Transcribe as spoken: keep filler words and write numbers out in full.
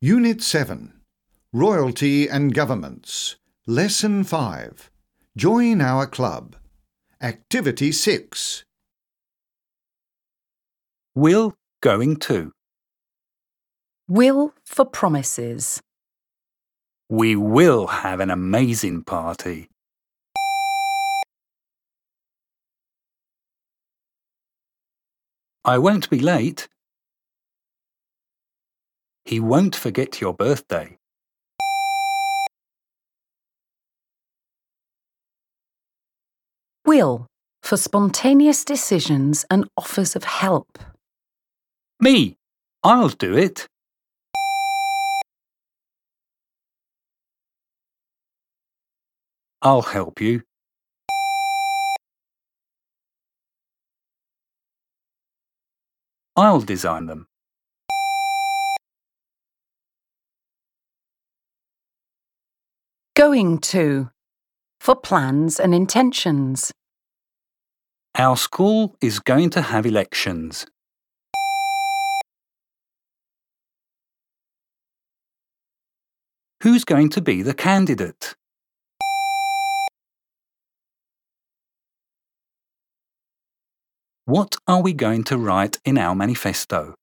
Unit seven, Royalty and Governments. Lesson five, Join our club. Activity six. Will going to. Will for promises. We will have an amazing party. I won't be late. He won't forget your birthday. Will for spontaneous decisions and offers of help. Me, I'll do it. I'll help you. I'll design them. Going to for plans and intentions. Our school is going to have elections. Who's going to be the candidate? What are we going to write in our manifesto?